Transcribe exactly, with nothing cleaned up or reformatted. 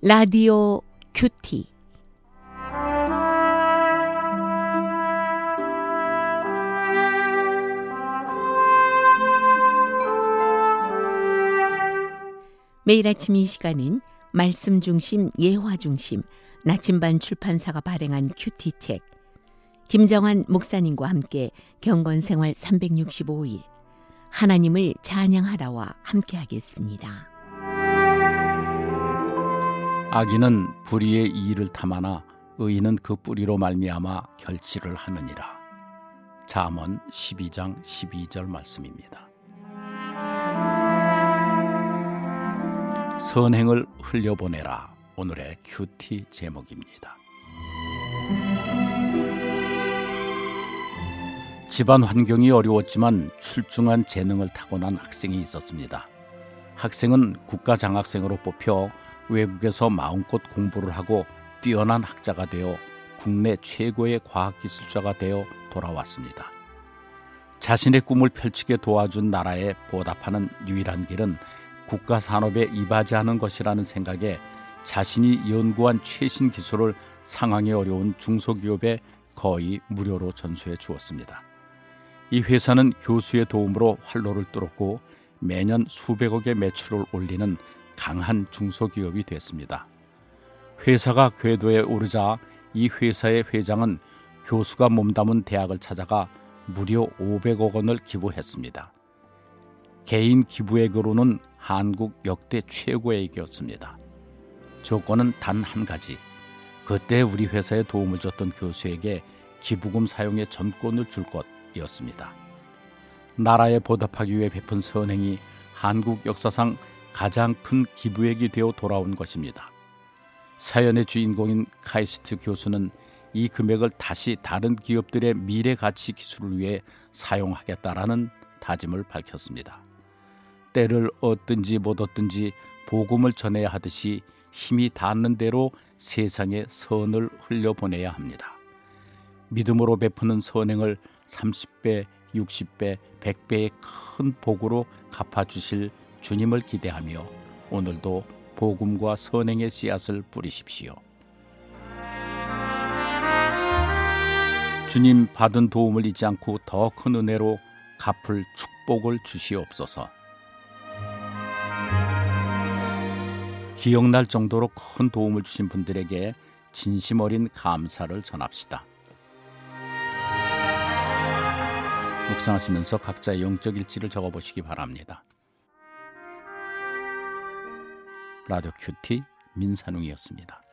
라디오 큐티. 매일 아침 이 시간은 말씀 중심, 예화 중심, 나침반 출판사가 발행한 큐티 책, 김정환 목사님과 함께 경건생활 삼백육십오 일, 하나님을 찬양하라와 함께 하겠습니다. 악인은 불의의 이의를 탐하나 의인은 그 뿌리로 말미암아 결실을 하느니라. 잠언 십이 장 십이 절 말씀입니다. 선행을 흘려보내라, 오늘의 큐티 제목입니다. 집안 환경이 어려웠지만 출중한 재능을 타고난 학생이 있었습니다. 학생은 국가장학생으로 뽑혀 외국에서 마음껏 공부를 하고 뛰어난 학자가 되어 국내 최고의 과학기술자가 되어 돌아왔습니다. 자신의 꿈을 펼치게 도와준 나라에 보답하는 유일한 길은 국가산업에 이바지 하는 것이라는 생각에 자신이 연구한 최신 기술을 상황이 어려운 중소기업에 거의 무료로 전수해 주었습니다. 이 회사는 교수의 도움으로 활로를 뚫었고 매년 수백억의 매출을 올리는 강한 중소기업이 됐습니다. 회사가 궤도에 오르자 이 회사의 회장은 교수가 몸담은 대학을 찾아가 무려 오백억 원을 기부했습니다. 개인 기부액으로는 한국 역대 최고액이었습니다. 조건은 단 한 가지, 그때 우리 회사에 도움을 줬던 교수에게 기부금 사용의 전권을 줄 것이었습니다. 나라에 보답하기 위해 베푼 선행이 한국 역사상 가장 큰 기부액이 되어 돌아온 것입니다. 사연의 주인공인 카이스트 교수는 이 금액을 다시 다른 기업들의 미래 가치 기술을 위해 사용하겠다라는 다짐을 밝혔습니다. 때를 얻든지 못 얻든지 복음을 전해야 하듯이 힘이 닿는 대로 세상에 선을 흘려보내야 합니다. 믿음으로 베푸는 선행을 삼십 배, 육십 배, 백 배의 큰 복으로 갚아주실 주님을 기대하며 오늘도 복음과 선행의 씨앗을 뿌리십시오. 주님 받은 도움을 잊지 않고 더 큰 은혜로 갚을 축복을 주시옵소서. 기억날 정도로 큰 도움을 주신 분들에게 진심 어린 감사를 전합시다. 묵상하시면서 각자의 영적 일지를 적어보시기 바랍니다. 라디오 큐티 민산웅이었습니다.